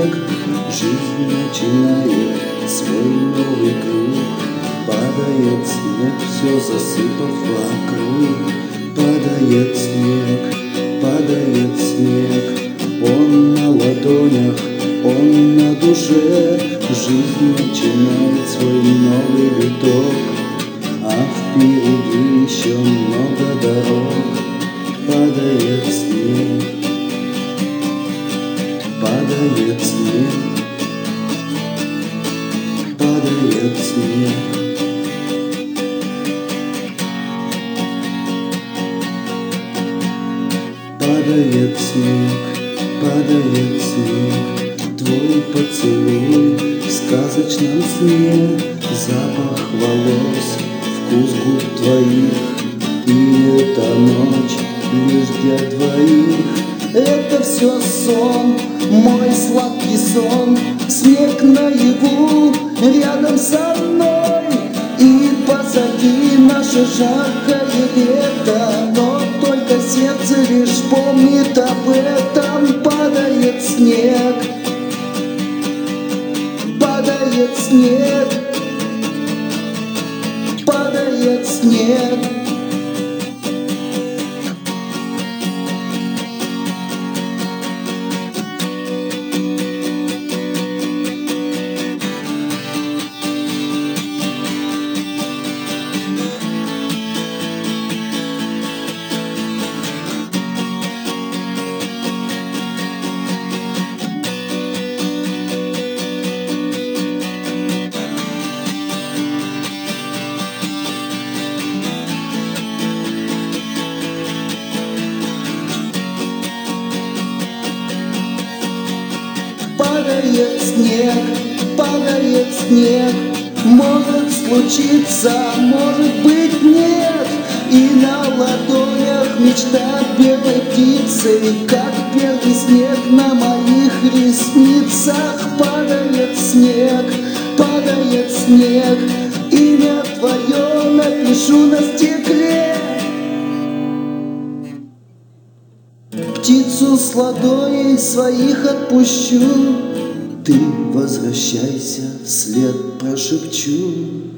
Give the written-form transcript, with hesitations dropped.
снег, жизнь начинает свой новый круг. Падает снег, все засыпав вокруг. Падает снег, он на ладонях, он на душе. Жизнь начинает свой новый виток, а впереди еще много дорог. Падает снег, падает снег, падает снег. Падает снег, падает снег, твой поцелуй в сказочном сне. Запах волос, вкус губ твоих, и эта ночь лишь для двоих. Это все сон, мой сладкий сон, снег наяву рядом со мной. И позади наше жаркое лето, но только сердце лишь помнит об этом. Падает снег, падает снег, падает снег. Падает снег, может случиться, может быть нет. И на ладонях мечта белой птицы, как первый снег на моих ресницах. Падает снег, имя твое напишу на стекле. Птицу с ладоней своих отпущу, ты возвращайся, вслед прошепчу.